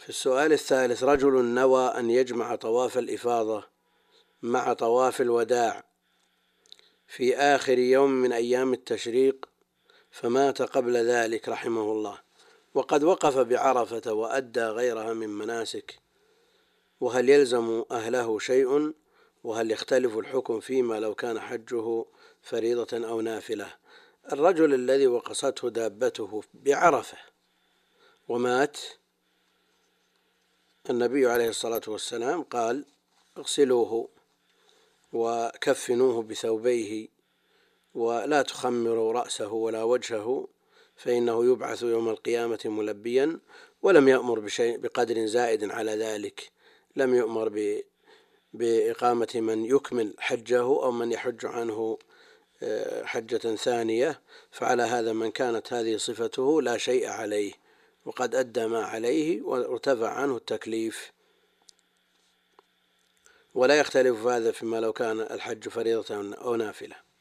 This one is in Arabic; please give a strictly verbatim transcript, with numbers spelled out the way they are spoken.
في السؤال الثالث: رجل نوى أن يجمع طواف الإفاضة مع طواف الوداع في آخر يوم من أيام التشريق فمات قبل ذلك رحمه الله، وقد وقف بعرفة وأدى غيرها من مناسك، وهل يلزم أهله شيء؟ وهل يختلف الحكم فيما لو كان حجه فريضة أو نافلة؟ الرجل الذي وقصته دابته بعرفة ومات، النبي عليه الصلاة والسلام قال: اغسلوه وكفنوه بثوبيه ولا تخمروا رأسه ولا وجهه فإنه يبعث يوم القيامة ملبيا، ولم يأمر بشيء بقدر زائد على ذلك، لم يؤمر بإقامة من يكمل حجه أو من يحج عنه حجة ثانية. فعلى هذا من كانت هذه صفته لا شيء عليه، وقد أدى ما عليه وارتفع عنه التكليف. ولا يختلف هذا فيما لو كان الحج فريضة أو نافلة.